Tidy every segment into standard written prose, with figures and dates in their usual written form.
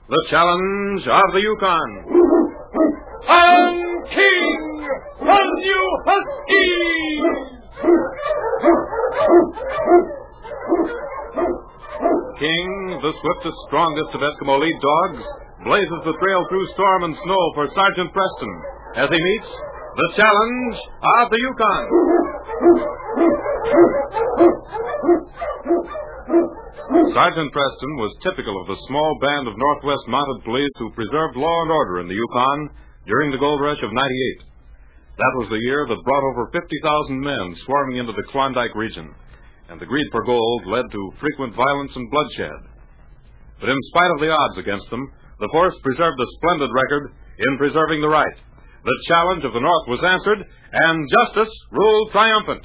the challenge of the Yukon. I'm King from New Huskies! King, the swiftest, strongest of Eskimo lead dogs, blazes the trail through storm and snow for Sergeant Preston as he meets the challenge of the Yukon. Sergeant Preston was typical of the small band of Northwest Mounted Police who preserved law and order in the Yukon during the gold rush of '98. That was the year that brought over 50,000 men swarming into the Klondike region, and the greed for gold led to frequent violence and bloodshed. But in spite of the odds against them, the force preserved a splendid record in preserving the right. The challenge of the North was answered, and justice ruled triumphant.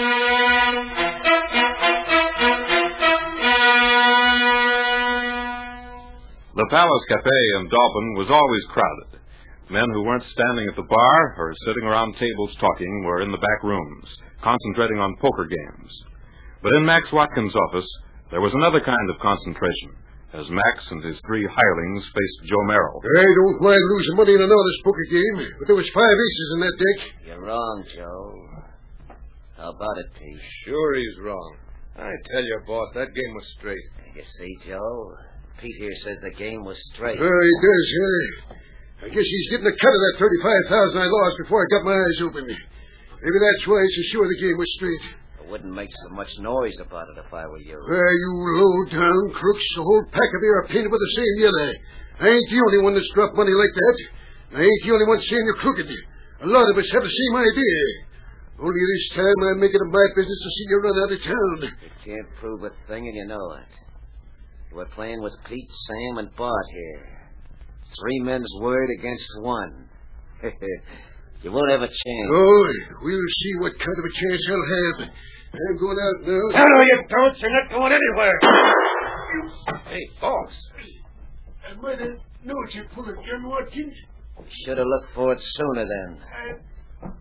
The Palace Cafe in Dalton was always crowded. Men who weren't standing at the bar or sitting around tables talking were in the back rooms, concentrating on poker games. But in Max Watkins' office, there was another kind of concentration, as Max and his three hirelings faced Joe Merrill. I don't mind losing money in another poker game, but there was 5 aces in that deck. You're wrong, Joe. How about it, Pete? Sure he's wrong. I tell you, boss, that game was straight. You see, Joe? Pete here says the game was straight. He does, yeah. I guess he's getting a cut of that 35,000 I lost before I got my eyes open. Maybe that's why he's so sure the game was straight. I wouldn't make so much noise about it if I were you. You low-down crooks. The whole pack of you are painted with the same yellow. I ain't the only one that's dropped money like that. I ain't the only one saying you're crooked. A lot of us have the same idea. Only this time I'm making it my business to see you run out of town. You can't prove a thing, and you know it. You were playing with Pete, Sam, and Bart here. 3 men's word against 1. You won't have a chance. Oh, we'll see what kind of a chance I'll have. I'm going out now. No, you don't. You're not going anywhere. Hey, boss. I might have known you'd pull a gun, Watkins. Should have looked for it sooner then.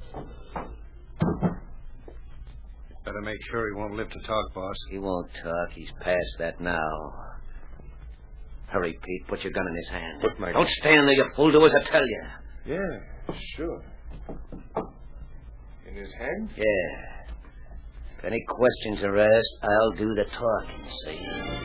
Better make sure he won't live to talk, boss. He won't talk. He's past that now. Hurry, Pete. Put your gun in his hand. Put my Don't stand there, you fool. Do as I tell you. Yeah, sure. In his hand? Yeah. If any questions are asked, I'll do the talking, see?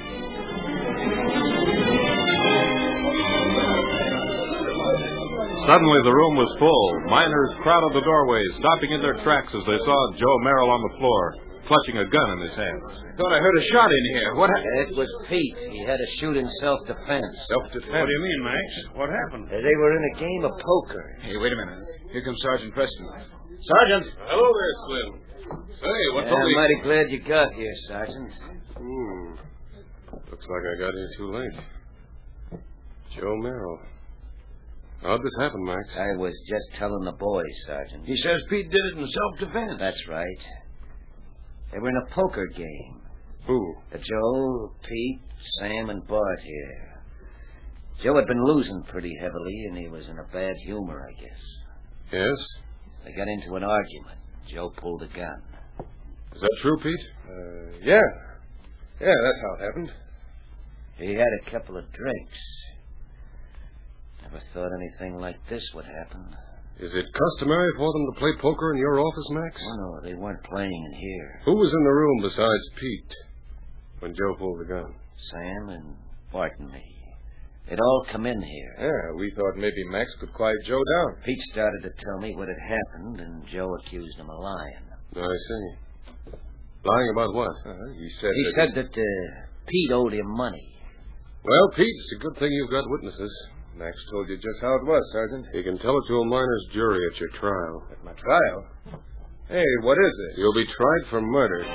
Suddenly the room was full. Miners crowded the doorways, stopping in their tracks as they saw Joe Merrill on the floor, clutching a gun in his hands. Thought I heard a shot in here. What happened? It was Pete. He had to shoot in self-defense. Self-defense. What do you mean, Max? What happened? They were in a game of poker. Hey, wait a minute. Here comes Sergeant Preston. Sergeant! Hello there, Slim. Say, what's I'm mighty glad you got here, Sergeant. Looks like I got here too late. Joe Merrill. How'd this happen, Max? I was just telling the boys, Sergeant. He says Pete did it in self-defense. That's right. They were in a poker game. Who? Joe, Pete, Sam, and Bart here. Joe had been losing pretty heavily, and he was in a bad humor, I guess. Yes? They got into an argument. Joe pulled a gun. Is that true, Pete? Yeah. Yeah, that's how it happened. He had a couple of drinks. Never thought anything like this would happen. Is it customary for them to play poker in your office, Max? Oh, no, they weren't playing in here. Who was in the room besides Pete when Joe pulled the gun? Sam and Bart and me. They'd all come in here. Yeah, we thought maybe Max could quiet Joe down. Pete started to tell me what had happened, and Joe accused him of lying. I see. Lying about what? He said that Pete owed him money. Well, Pete, it's a good thing you've got witnesses. Max told you just how it was, Sergeant. You can tell it to a miner's jury at your trial. At my trial? Hey, what is this? You'll be tried for murder.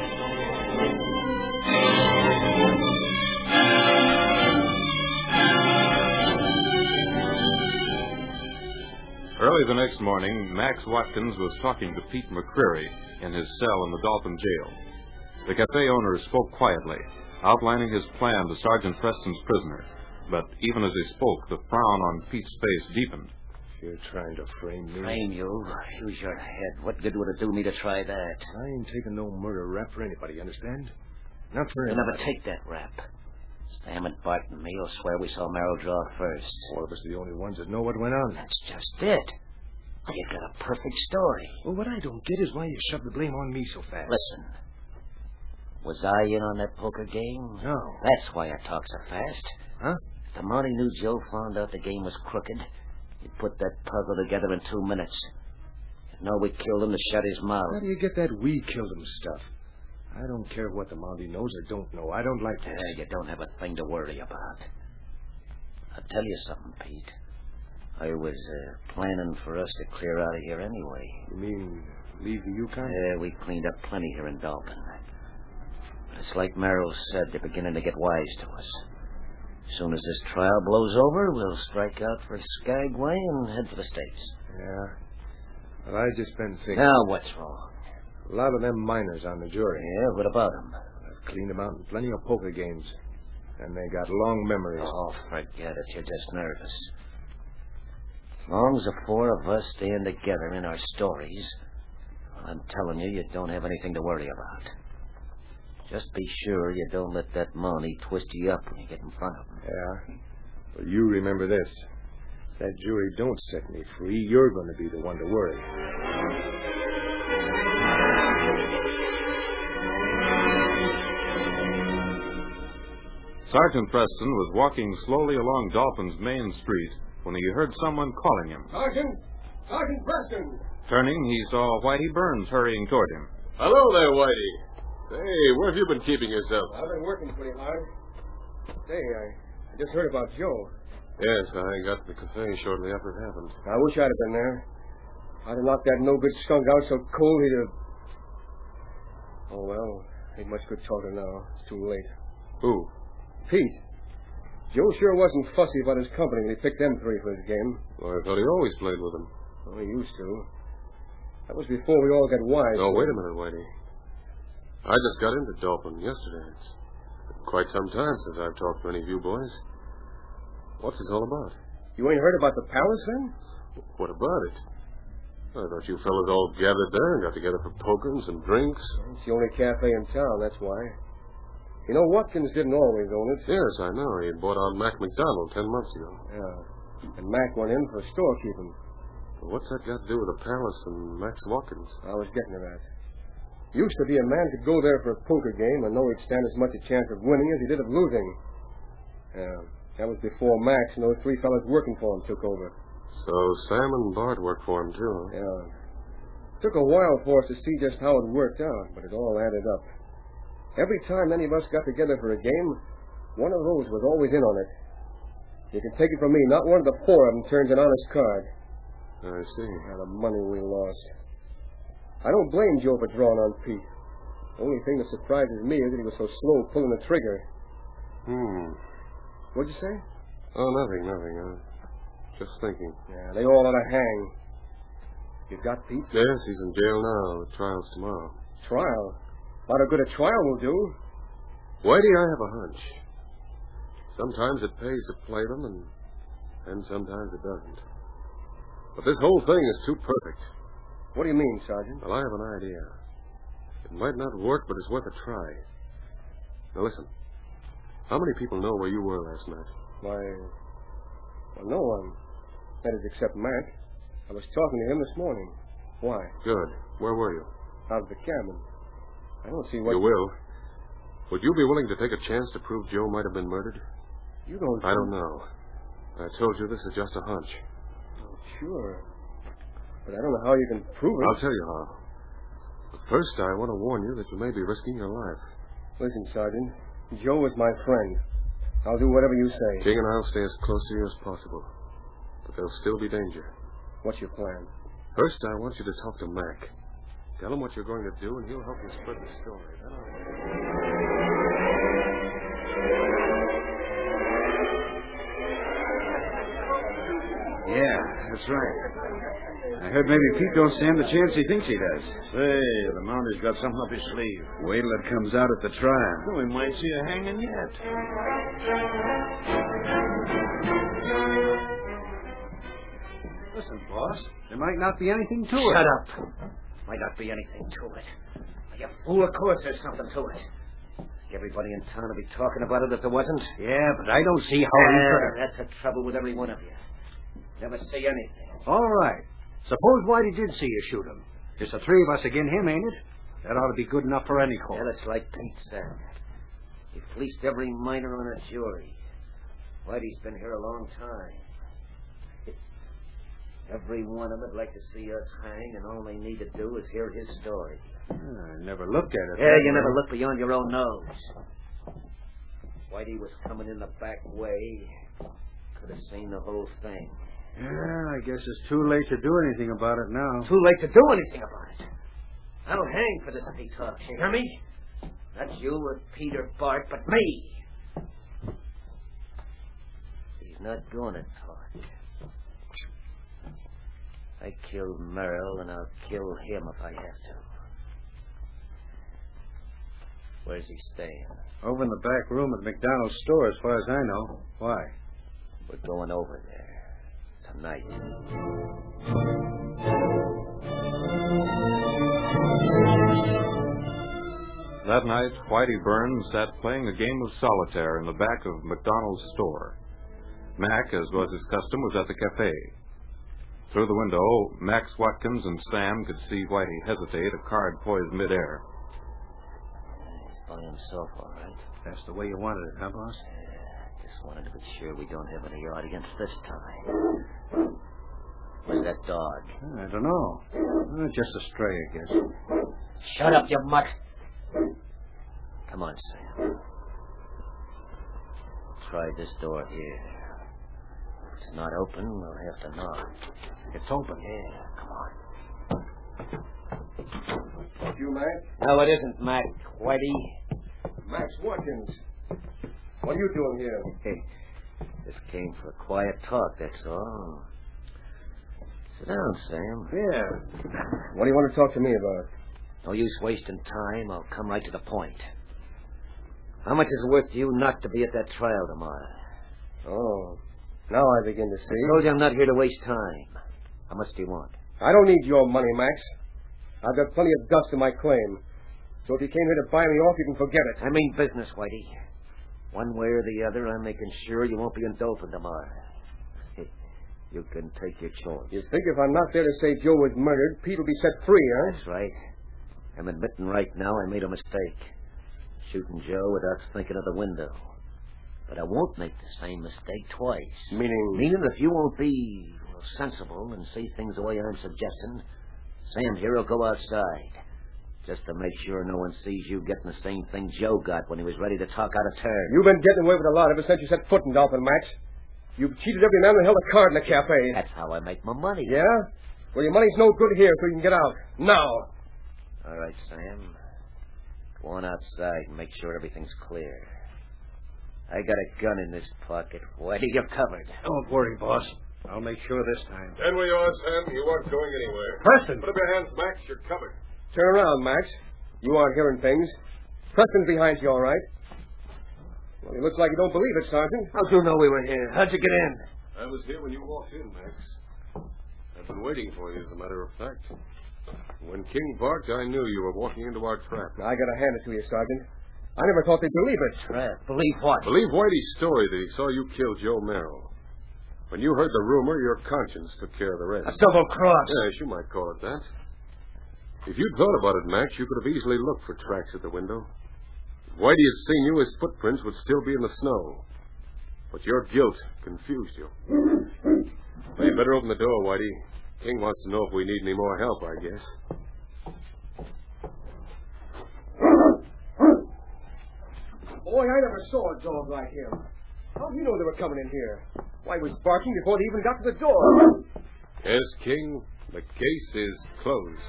Early the next morning, Max Watkins was talking to Pete McCreary in his cell in the Dalton jail. The cafe owner spoke quietly, outlining his plan to Sergeant Preston's prisoner. But even as he spoke, the frown on Pete's face deepened. You're trying to frame me. Frame you? Use your head. What good would it do me to try that? I ain't taking no murder rap for anybody, you understand? Not for You'll anybody. never take that rap. Sam and Bart and me will swear we saw Merrill draw first. One of us the only ones that know what went on. That's just it. Well, you got a perfect story. Well, what I don't get is why you shoved the blame on me so fast. Listen. Was I in on that poker game? No. That's why I talk so fast. Huh? If the Mountie knew Joe found out the game was crooked, he'd put that puzzle together in 2 minutes. He'd know we killed him to shut his mouth. How do you get that we killed him stuff? I don't care what the Mountie knows or don't know. I don't like this. You don't have a thing to worry about. I'll tell you something, Pete. I was planning for us to clear out of here anyway. You mean leave the Yukon? Yeah, we cleaned up plenty here in Dalton. But it's like Merrill said, they're beginning to get wise to us. As soon as this trial blows over, we'll strike out for Skagway and head for the States. Yeah. Well, I just been thinking. Now, what's wrong? A lot of them miners on the jury. Yeah, what about them? I've cleaned them out in plenty of poker games. And they got long memories. Oh, forget it. You're just nervous. As long as the 4 of us stand together in our stories, I'm telling you, you don't have anything to worry about. Just be sure you don't let that Mountie twist you up when you get in front of him. Yeah. Well, you remember this. If that jury don't set me free, you're going to be the one to worry. Sergeant Preston was walking slowly along Dalton's main street when he heard someone calling him. Sergeant! Sergeant Preston! Turning, he saw Whitey Burns hurrying toward him. Hello there, Whitey. Hey, where have you been keeping yourself? I've been working pretty hard. Say, I just heard about Joe. Yes, I got to the cafe shortly after it happened. I wish I'd have been there. I'd have knocked that no-good skunk out so cold he'd have... Oh, well, ain't much good talking now. It's too late. Who? Pete. Joe sure wasn't fussy about his company when he picked them 3 for his game. Well, I thought he always played with them. Well, he used to. That was before we all got wise. Oh, wait a minute, Whitey. I just got into Dalton yesterday. It's been quite some time since I've talked to any of you boys. What's this all about? You ain't heard about the palace, then? What about it? I thought you fellas all gathered there and got together for poker and some drinks. It's the only cafe in town, that's why. You know, Watkins didn't always own it. Yes, I know. He bought out Mac McDonald 10 months ago. Yeah. And Mac went in for storekeeping. Well, what's that got to do with the palace and Max Watkins? I was getting to that. Used to be a man could go there for a poker game and know he'd stand as much a chance of winning as he did of losing. Yeah. That was before Max and those 3 fellas working for him took over. So Sam and Bart worked for him, too, huh? Yeah. Took a while for us to see just how it worked out, but it all added up. Every time any of us got together for a game, one of those was always in on it. You can take it from me, not one of the 4 of them turns an honest card. I see. Now, the money we lost. I don't blame Joe for drawing on Pete. The only thing that surprises me is that he was so slow pulling the trigger. What'd you say? Oh, nothing. Just thinking. Yeah, they all ought to hang. You got Pete? Yes, he's in jail now. The trial's tomorrow. Trial? About how good a trial will do. Whitey, I have a hunch. Sometimes it pays to play them, and sometimes it doesn't. But this whole thing is too perfect. What do you mean, Sergeant? Well, I have an idea. It might not work, but it's worth a try. Now, listen. How many people know where you were last night? Why, well, no one. That is, except Mac. I was talking to him this morning. Why? Good. Where were you? Out of the cabin. I don't see what... You will. Would you be willing to take a chance to prove Joe might have been murdered? You don't... I don't know. I told you this is just a hunch. Oh, sure. But I don't know how you can prove it. I'll tell you how. But first, I want to warn you that you may be risking your life. Listen, Sergeant. Joe is my friend. I'll do whatever you say. King and I'll stay as close to you as possible. But there'll still be danger. What's your plan? First, I want you to talk to Mac. Tell him what you're going to do, and he'll help you spread the story. Yeah, that's right. I heard maybe Pete don't stand the chance he thinks he does. Say, the Mountie's got something up his sleeve. Wait till it comes out at the trial. We might see a hanging yet. Listen, boss, there might not be anything to it. Shut up. Might not be anything to it. You fool, of course there's something to it. Everybody in town would be talking about it if there wasn't. Yeah, but I don't see how he could have. That's the trouble with every one of you. Never say anything. All right. Suppose Whitey did see you shoot him. It's the three of us against him, ain't it? That ought to be good enough for any court. Well, it's like Pete said. He fleeced every miner on the jury. Whitey's been here a long time. Every one of them would like to see us hang, and all they need to do is hear his story. I never looked at it. Yeah, you never look beyond your own nose. Whitey was coming in the back way. Could have seen the whole thing. Yeah, I guess it's too late to do anything about it now. Too late to do anything about it. I'll hang for this Pete talk, you hear me? Not you or Peter Bart, but me. He's not going to talk. I killed Merrill, and I'll kill him if I have to. Where's he staying? Over in the back room at McDonald's store, as far as I know. Why? We're going over there. Tonight. That night, Whitey Burns sat playing a game of solitaire in the back of McDonald's store. Mac, as was his custom, was at the cafe. Through the window, Max Watkins and Sam could see Whitey hesitate, a card poised midair. He's by himself, all right. That's the way you wanted it, huh, boss? Just wanted to be sure we don't have any audience this time. Where's that dog? I don't know. Just a stray, I guess. Shut up, you mutt. Come on, Sam. Try this door here. If it's not open, we'll have to knock. It's open. Yeah, come on. That you, Mac? No, it isn't, Mac. Whitey. Max Watkins. What are you doing here? Hey, just came for a quiet talk, that's all. Sit down, Sam. Yeah. What do you want to talk to me about? No use wasting time. I'll come right to the point. How much is it worth to you not to be at that trial tomorrow? Oh, now I begin to see. I told you I'm not here to waste time. How much do you want? I don't need your money, Max. I've got plenty of dust in my claim. So if you came here to buy me off, you can forget it. I mean business, Whitey. One way or the other, I'm making sure you won't be in Dothan tomorrow. You can take your choice. You think if I'm not there to say Joe was murdered, Pete will be set free, huh? That's right. I'm admitting right now I made a mistake. Shooting Joe without thinking of the window. But I won't make the same mistake twice. Meaning? Meaning if you won't be sensible and see things the way I'm suggesting, Sam here will go outside. Just to make sure no one sees you getting the same thing Joe got when he was ready to talk out of turn. You've been getting away with a lot ever since you set foot in Dolphin, Max. You've cheated every man who held a card in the cafe. That's how I make my money. Yeah? Well, your money's no good here, so you can get out. Now. All right, Sam. Go on outside and make sure everything's clear. I got a gun in this pocket. Whitey, you're covered. Don't worry, boss. I'll make sure this time. And we are, Sam. You aren't going anywhere. Preston! Put up your hands, Max. You're covered. Turn around, Max. You aren't hearing things. Preston's behind you, all right? Well, you look like you don't believe it, Sergeant. How'd you know we were here? How'd you get in? I was here when you walked in, Max. I've been waiting for you, as a matter of fact. When King barked, I knew you were walking into our trap. I gotta hand it to you, Sergeant. I never thought they'd believe it. Trap? Believe what? Believe Whitey's story that he saw you kill Joe Merrill. When you heard the rumor, your conscience took care of the rest. A double cross. Yes, you might call it that. If you'd thought about it, Max, you could have easily looked for tracks at the window. If Whitey had seen you, his footprints would still be in the snow. But your guilt confused you. Well, you better open the door, Whitey. King wants to know if we need any more help, I guess. Boy, I never saw a dog like him. How do you know they were coming in here? Why, he was barking before they even got to the door. Yes, King, the case is closed.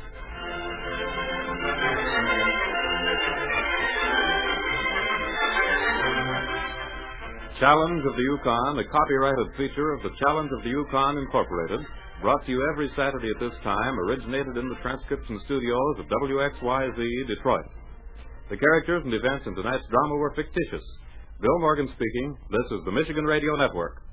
Challenge of the Yukon, a copyrighted feature of the Challenge of the Yukon Incorporated, brought to you every Saturday at this time, originated in the transcription studios of WXYZ, Detroit. The characters and events in tonight's drama were fictitious. Bill Morgan speaking. This is the Michigan Radio Network.